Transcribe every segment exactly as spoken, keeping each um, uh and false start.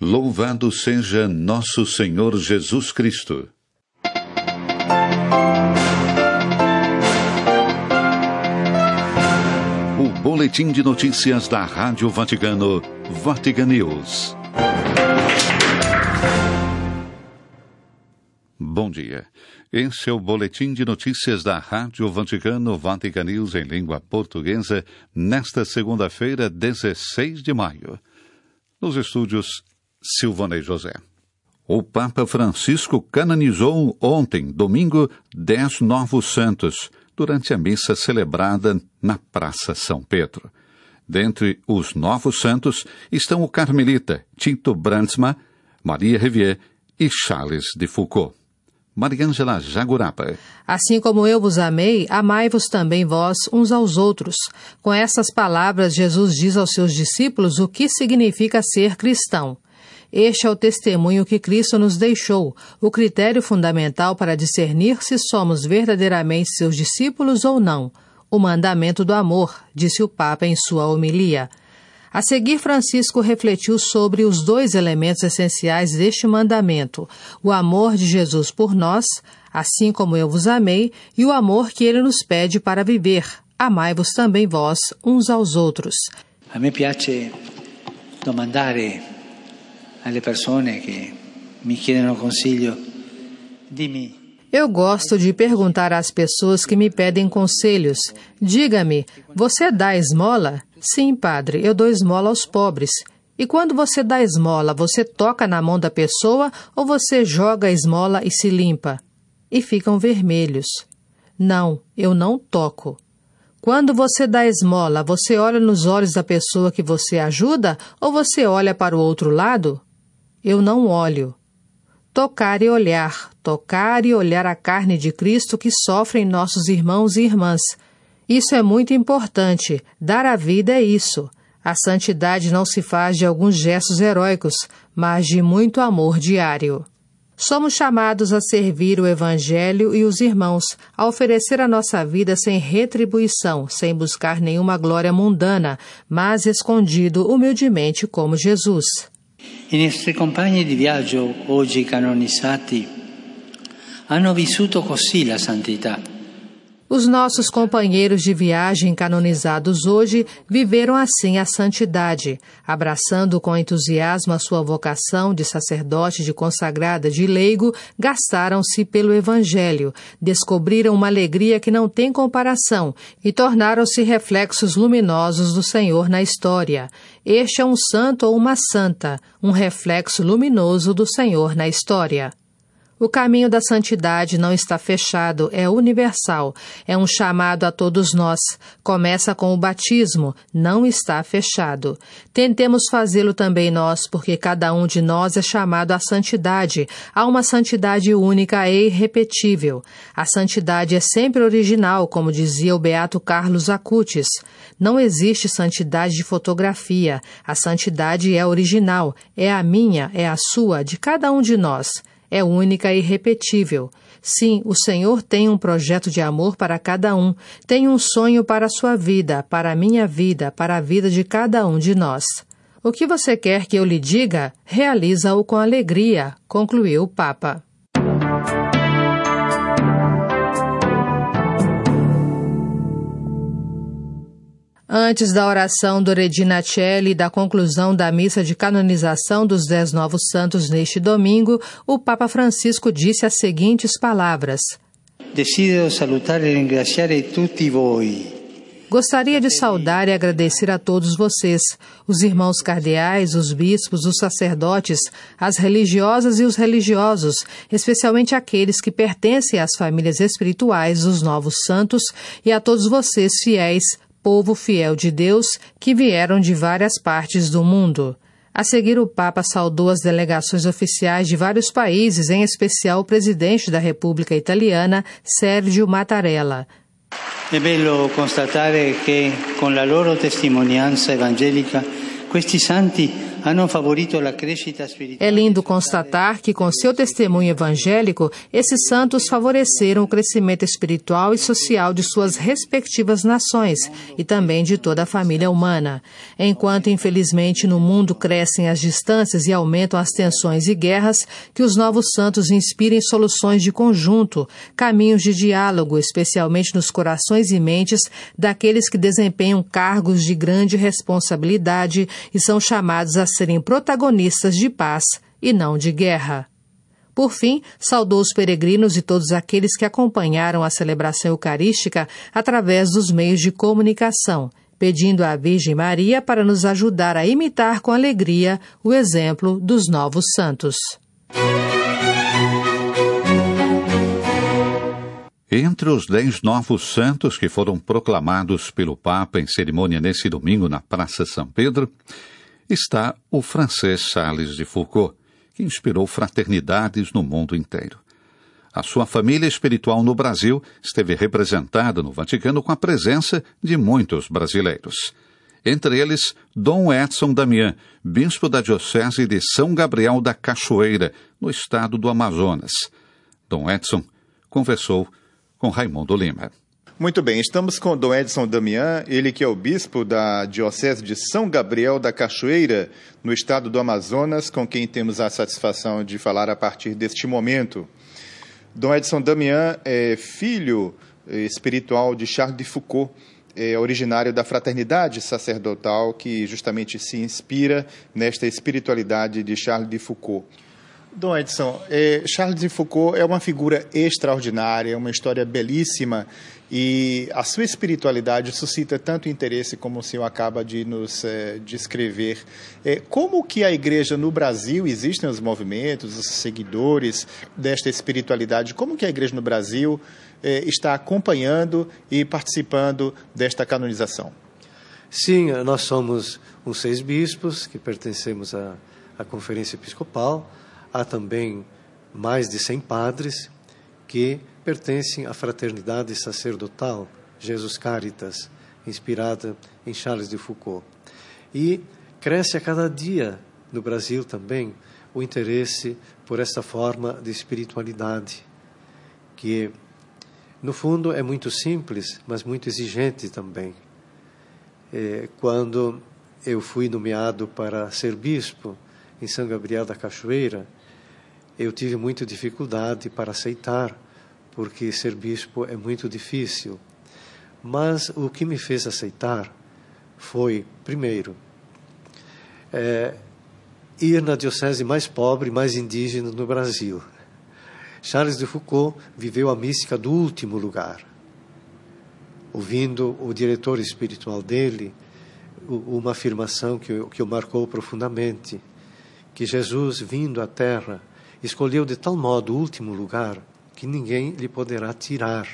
Louvado seja nosso Senhor Jesus Cristo. O boletim de notícias da Rádio Vaticano, Vatican News. Bom dia. Esse é o boletim de notícias da Rádio Vaticano, Vatican News em língua portuguesa, nesta segunda-feira, dezesseis de maio. Nos estúdios, Silvanei José. O Papa Francisco canonizou ontem, domingo, dez novos santos, durante a missa celebrada na Praça São Pedro. Dentre os novos santos estão o carmelita Tito Brandsma, Maria Revier e Charles de Foucauld. Mariângela Jagurapa. Assim como eu vos amei, amai-vos também vós uns aos outros. Com essas palavras, Jesus diz aos seus discípulos o que significa ser cristão. Este é o testemunho que Cristo nos deixou, o critério fundamental para discernir se somos verdadeiramente seus discípulos ou não. O mandamento do amor, disse o Papa em sua homilia. A seguir, Francisco refletiu sobre os dois elementos essenciais deste mandamento, o amor de Jesus por nós, assim como eu vos amei, e o amor que ele nos pede para viver. Amai-vos também vós uns aos outros. A me piace domandare alle persone che mi chiedono consiglio, dimmi. Eu gosto de perguntar às pessoas que me pedem conselhos. Diga-me, você dá esmola? Sim, padre, eu dou esmola aos pobres. E quando você dá esmola, você toca na mão da pessoa ou você joga a esmola e se limpa? E ficam vermelhos. Não, eu não toco. Quando você dá esmola, você olha nos olhos da pessoa que você ajuda ou você olha para o outro lado? Eu não olho. Tocar e olhar, tocar e olhar a carne de Cristo que sofrem nossos irmãos e irmãs. Isso é muito importante, dar a vida é isso. A santidade não se faz de alguns gestos heróicos, mas de muito amor diário. Somos chamados a servir o Evangelho e os irmãos, a oferecer a nossa vida sem retribuição, sem buscar nenhuma glória mundana, mas escondido humildemente como Jesus. I nostri compagni di viaggio, oggi canonizzati, hanno vissuto così la santità. Os nossos companheiros de viagem canonizados hoje viveram assim a santidade, abraçando com entusiasmo a sua vocação de sacerdote, de consagrada, de leigo, gastaram-se pelo Evangelho, descobriram uma alegria que não tem comparação e tornaram-se reflexos luminosos do Senhor na história. Este é um santo ou uma santa, um reflexo luminoso do Senhor na história. O caminho da santidade não está fechado, é universal, é um chamado a todos nós. Começa com o batismo, não está fechado. Tentemos fazê-lo também nós, porque cada um de nós é chamado à santidade, a uma santidade única e irrepetível. A santidade é sempre original, como dizia o beato Carlos Acutis. Não existe santidade de fotografia, a santidade é original, é a minha, é a sua, de cada um de nós. É única e irrepetível. Sim, o Senhor tem um projeto de amor para cada um, tem um sonho para a sua vida, para a minha vida, para a vida de cada um de nós. O que você quer que eu lhe diga, realiza-o com alegria, concluiu o Papa. Antes da oração do Regina Coeli e da conclusão da missa de canonização dos dez novos santos neste domingo, o Papa Francisco disse as seguintes palavras. Desidero salutare e ringraziare tutti voi. Gostaria de saudar e agradecer a todos vocês, os irmãos cardeais, os bispos, os sacerdotes, as religiosas e os religiosos, especialmente aqueles que pertencem às famílias espirituais dos novos santos e a todos vocês fiéis, povo fiel de Deus, que vieram de várias partes do mundo. A seguir, o Papa saudou as delegações oficiais de vários países, em especial o presidente da República Italiana, Sergio Mattarella. È bello constatare che con la loro testimonianza evangelica questi santi hanno favorito la crescita spirituale. É lindo constatar que, com seu testemunho evangélico, esses santos favoreceram o crescimento espiritual e social de suas respectivas nações e também de toda a família humana. Enquanto, infelizmente, no mundo crescem as distâncias e aumentam as tensões e guerras, que os novos santos inspirem soluções de conjunto, caminhos de diálogo, especialmente nos corações e mentes daqueles que desempenham cargos de grande responsabilidade e são chamados a serem protagonistas de paz e não de guerra. Por fim, saudou os peregrinos e todos aqueles que acompanharam a celebração eucarística através dos meios de comunicação, pedindo à Virgem Maria para nos ajudar a imitar com alegria o exemplo dos novos santos. Entre os dez novos santos que foram proclamados pelo Papa em cerimônia nesse domingo na Praça São Pedro, está o francês Charles de Foucault, que inspirou fraternidades no mundo inteiro. A sua família espiritual no Brasil esteve representada no Vaticano com a presença de muitos brasileiros. Entre eles, Dom Edson Damião, bispo da Diocese de São Gabriel da Cachoeira, no estado do Amazonas. Dom Edson conversou com Raimundo Lima. Muito bem, estamos com Dom Edson Damião, ele que é o bispo da Diocese de São Gabriel da Cachoeira, no estado do Amazonas, com quem temos a satisfação de falar a partir deste momento. Dom Edson Damião é filho espiritual de Charles de Foucault, é originário da fraternidade sacerdotal que justamente se inspira nesta espiritualidade de Charles de Foucault. Dom Edson, é, Charles de Foucault é uma figura extraordinária, uma história belíssima, e a sua espiritualidade suscita tanto interesse como o senhor acaba de nos é, descrever. É, como que a igreja no Brasil, existem os movimentos, os seguidores desta espiritualidade, como que a igreja no Brasil é, está acompanhando e participando desta canonização? Sim, nós somos uns seis bispos que pertencemos à, à Conferência Episcopal. Há também mais de cem padres que pertencem à fraternidade sacerdotal Jesus Caritas, inspirada em Charles de Foucault. E cresce a cada dia no Brasil também o interesse por esta forma de espiritualidade, que no fundo é muito simples, mas muito exigente também. É, quando eu fui nomeado para ser bispo em São Gabriel da Cachoeira, eu tive muita dificuldade para aceitar, porque ser bispo é muito difícil. Mas o que me fez aceitar foi, primeiro, é, ir na diocese mais pobre, mais indígena no Brasil. Charles de Foucault viveu a mística do último lugar. Ouvindo o diretor espiritual dele, uma afirmação que o, que o marcou profundamente, que Jesus, vindo à Terra, escolheu de tal modo o último lugar que ninguém lhe poderá tirar.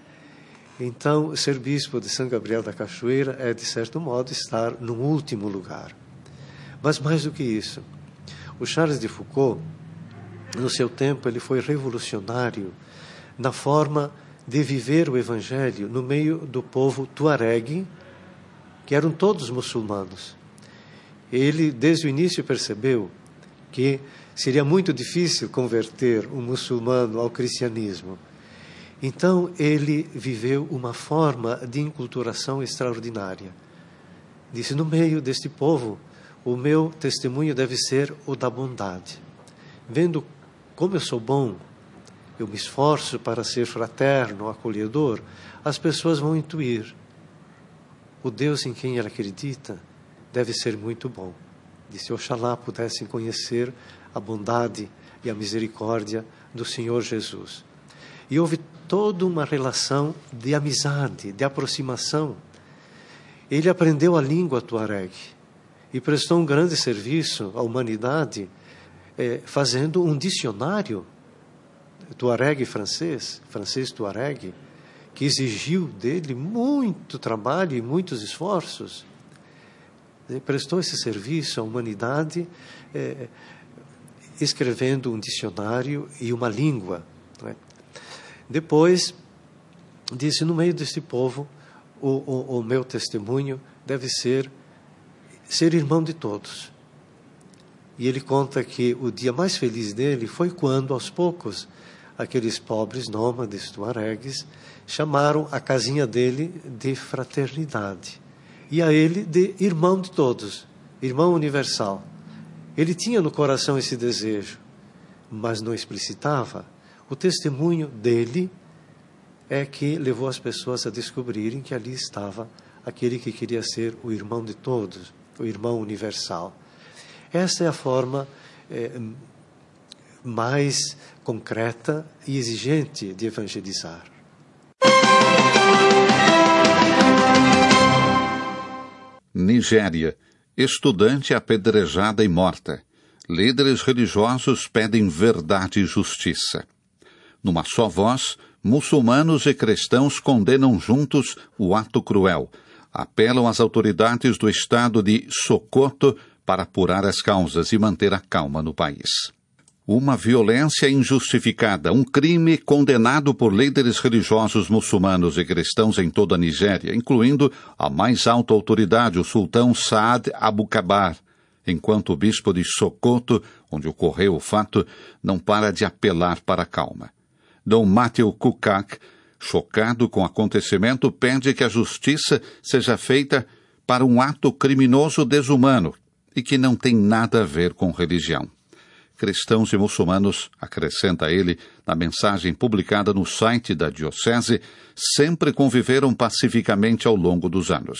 Então, ser bispo de São Gabriel da Cachoeira é, de certo modo, estar no último lugar. Mas mais do que isso, o Charles de Foucault, no seu tempo, ele foi revolucionário na forma de viver o Evangelho no meio do povo tuareg, que eram todos muçulmanos. Ele, desde o início, percebeu que seria muito difícil converter um muçulmano ao cristianismo. Então, ele viveu uma forma de enculturação extraordinária. Disse, no meio deste povo, o meu testemunho deve ser o da bondade. Vendo como eu sou bom, eu me esforço para ser fraterno, acolhedor, as pessoas vão intuir. O Deus em quem ela acredita deve ser muito bom. Disse, oxalá pudessem conhecer a bondade e a misericórdia do Senhor Jesus. E houve toda uma relação de amizade, de aproximação. Ele aprendeu a língua tuareg e prestou um grande serviço à humanidade, eh, fazendo um dicionário tuareg francês, francês tuareg, que exigiu dele muito trabalho e muitos esforços. Ele prestou esse serviço à humanidade, eh, escrevendo um dicionário e uma língua. Não é? Depois, disse, no meio desse povo, o, o, o meu testemunho deve ser ser irmão de todos. E ele conta que o dia mais feliz dele foi quando, aos poucos, aqueles pobres nômades tuaregues chamaram a casinha dele de fraternidade e a ele de irmão de todos, irmão universal. Ele tinha no coração esse desejo, mas não explicitava. O testemunho dele é que levou as pessoas a descobrirem que ali estava aquele que queria ser o irmão de todos, o irmão universal. Essa é a forma é, mais concreta e exigente de evangelizar. Nigéria. Estudante apedrejada e morta. Líderes religiosos pedem verdade e justiça. Numa só voz, muçulmanos e cristãos condenam juntos o ato cruel. Apelam às autoridades do estado de Sokoto para apurar as causas e manter a calma no país. Uma violência injustificada, um crime condenado por líderes religiosos muçulmanos e cristãos em toda a Nigéria, incluindo a mais alta autoridade, o sultão Saad Abubakar, enquanto o bispo de Sokoto, onde ocorreu o fato, não para de apelar para a calma. Dom Matthew Kukak, chocado com o acontecimento, pede que a justiça seja feita para um ato criminoso desumano e que não tem nada a ver com religião. Cristãos e muçulmanos, acrescenta ele na mensagem publicada no site da Diocese, sempre conviveram pacificamente ao longo dos anos.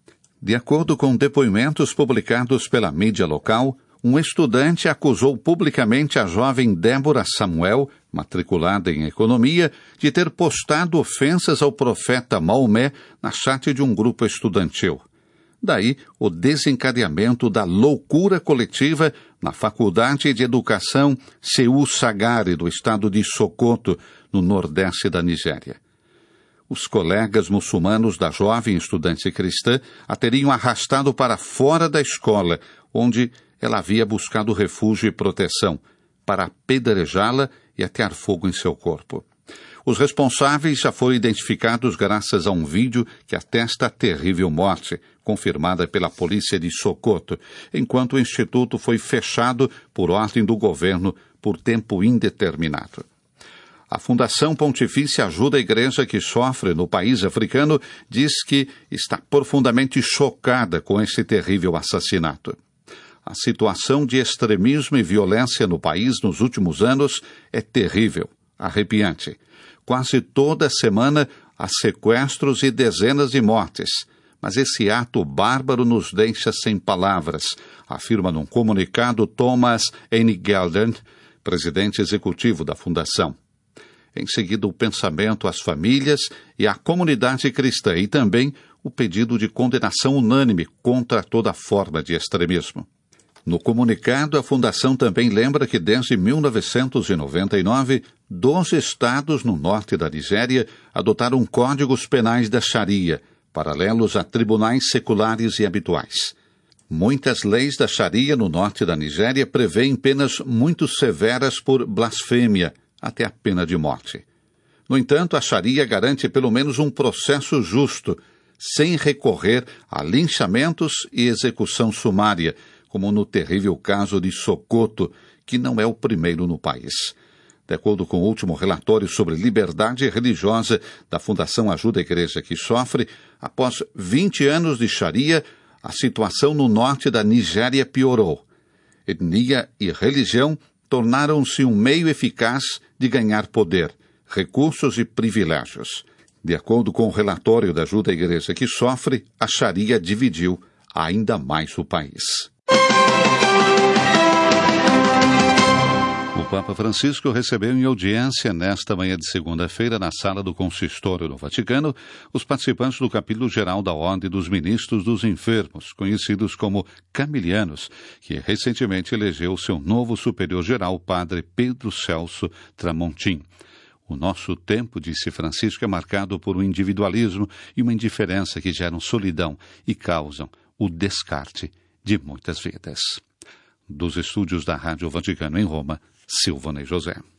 De acordo com depoimentos publicados pela mídia local, um estudante acusou publicamente a jovem Débora Samuel, matriculada em economia, de ter postado ofensas ao profeta Maomé na chat de um grupo estudantil. Daí o desencadeamento da loucura coletiva na Faculdade de Educação Seu Sagari, do estado de Sokoto, no nordeste da Nigéria. Os colegas muçulmanos da jovem estudante cristã a teriam arrastado para fora da escola, onde ela havia buscado refúgio e proteção, para apedrejá-la e atear fogo em seu corpo. Os responsáveis já foram identificados graças a um vídeo que atesta a terrível morte, confirmada pela polícia de Sokoto, enquanto o instituto foi fechado por ordem do governo por tempo indeterminado. A Fundação Pontifícia Ajuda a Igreja que Sofre no país africano diz que está profundamente chocada com esse terrível assassinato. A situação de extremismo e violência no país nos últimos anos é terrível, arrepiante. Quase toda semana há sequestros e dezenas de mortes. Mas esse ato bárbaro nos deixa sem palavras, afirma num comunicado Thomas N. Gelden, presidente executivo da Fundação. Em seguida, o pensamento às famílias e à comunidade cristã e também o pedido de condenação unânime contra toda forma de extremismo. No comunicado, a Fundação também lembra que desde mil novecentos e noventa e nove, doze estados no norte da Nigéria adotaram códigos penais da Sharia, paralelos a tribunais seculares e habituais. Muitas leis da Sharia no norte da Nigéria prevêem penas muito severas por blasfêmia, até a pena de morte. No entanto, a Sharia garante pelo menos um processo justo, sem recorrer a linchamentos e execução sumária, como no terrível caso de Sokoto, que não é o primeiro no país. De acordo com o último relatório sobre liberdade religiosa da Fundação Ajuda a Igreja que Sofre, após vinte anos de Sharia, a situação no norte da Nigéria piorou. Etnia e religião tornaram-se um meio eficaz de ganhar poder, recursos e privilégios. De acordo com o relatório da Ajuda à Igreja que Sofre, a Sharia dividiu ainda mais o país. O Papa Francisco recebeu em audiência nesta manhã de segunda-feira na sala do Consistório no Vaticano os participantes do capítulo geral da Ordem dos Ministros dos Enfermos, conhecidos como camilianos, que recentemente elegeu seu novo superior-geral, padre Pedro Celso Tramontim. O nosso tempo, disse Francisco, é marcado por um individualismo e uma indiferença que geram solidão e causam o descarte de muitas vidas. Dos estúdios da Rádio Vaticano em Roma, Silvana e José.